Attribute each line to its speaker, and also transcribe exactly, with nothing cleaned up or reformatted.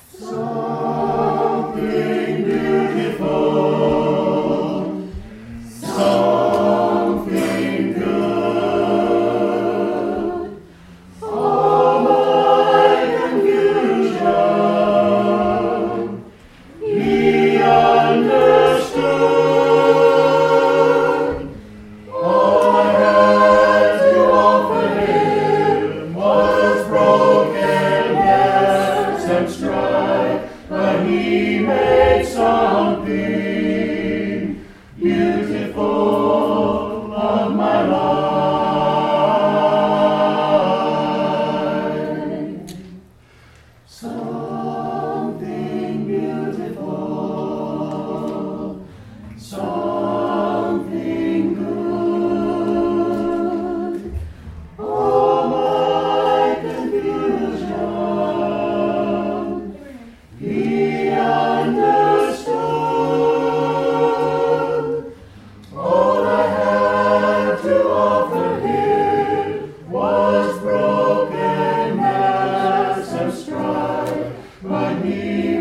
Speaker 1: Something beautiful, something good. All my confusion, he understood. All I had to offer him was brokenness and strife, but he made something beautiful of my life. Something beautiful, something good. All my confusion, he understood. All I had to offer him was brokenness and strife, but he